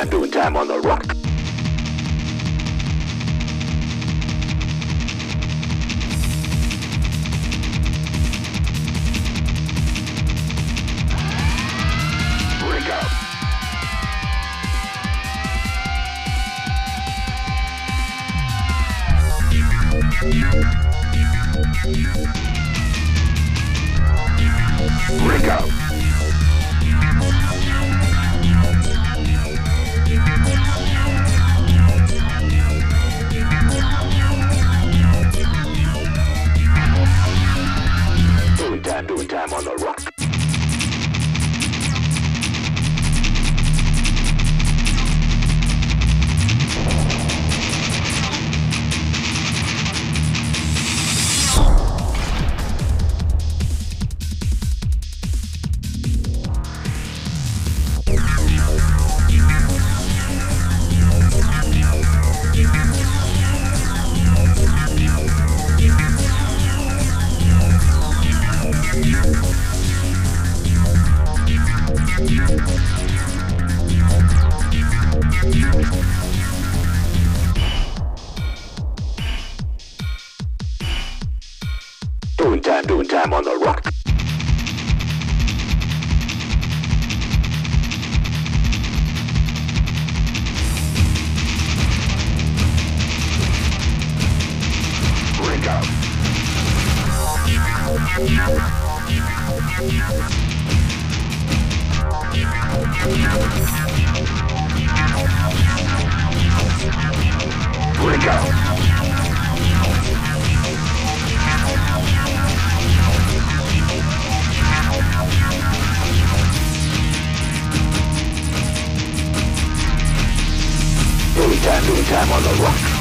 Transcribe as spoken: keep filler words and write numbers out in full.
time, doing time on the rock. Break out. Break out. Doing time, doing time on the rock. Doing time, doing time on the rock. Break out. Break out. Doing time, doing time on the rock.